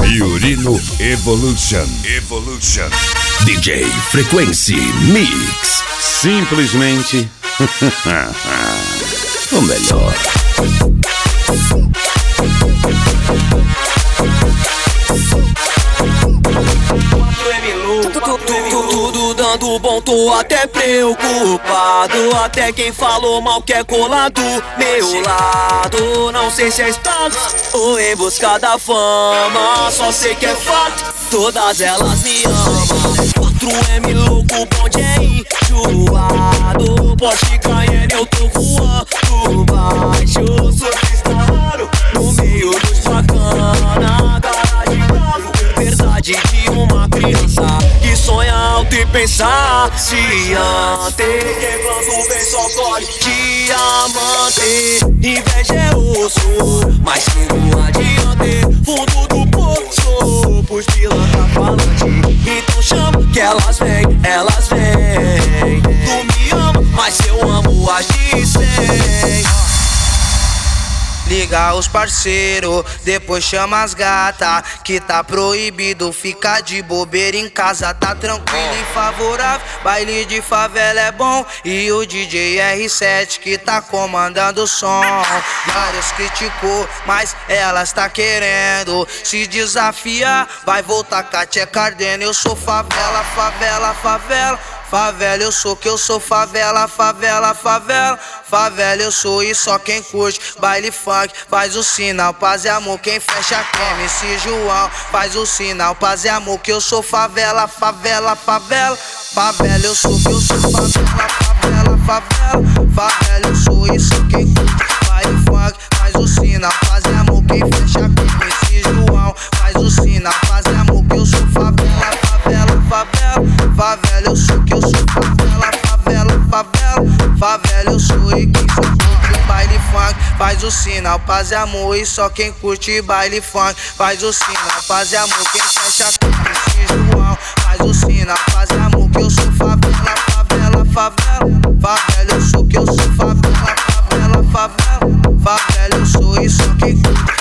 Yurino Evolution. DJ Frequency Mix. Simplesmente o melhor. Tudo dando bom, tô até preocupado. Até quem falou mal quer colar do meu lado. Não sei se é status ou em busca da fama. Só sei que é fato, todas elas me amam. 4M louco, bonde é enjoado. Porsche Cayenne eu tô voando baixo. Surfista raro, no meio dos bacana. Cara de bravo, verdade de uma criança que sonha alto e pensar diante. Quebrando bem só pode diamante. Inveja é osso, mas sigo adiante. Fundo do poço, pros pilantra falante. Então chama que elas vêm. Tu me ama, mas eu amo as de 100. Liga os parceiro, depois chama as gata. Que tá proibido ficar de bobeira em casa. Tá tranquilo e favorável, baile de favela é bom. E o DJ R7 que tá comandando o som. Vários criticou, mas elas tá querendo se desafiar. Vai voltar Katia Cardeno. Eu sou favela. Favela, eu sou que eu sou favela. Favela, eu sou e só quem curte baile funk faz o sinal, paz e amor. Quem fecha a MC João faz o sinal, paz e amor. Que eu sou favela, favela, eu sou que eu sou favela, eu sou e só quem curte baile funk faz o sinal, paz e amor. Quem fecha a MC João faz o sinal, paz e amor. Que eu sou favela, eu sou que eu sou favela, eu sou e quem só curte baile funk faz o sinal, paz e amor. E só quem curte baile funk faz o sinal, paz e amor. Quem fecha a esse João faz o sinal, paz e amor. Que eu sou favela, eu sou que eu sou favela, eu sou e só quem curte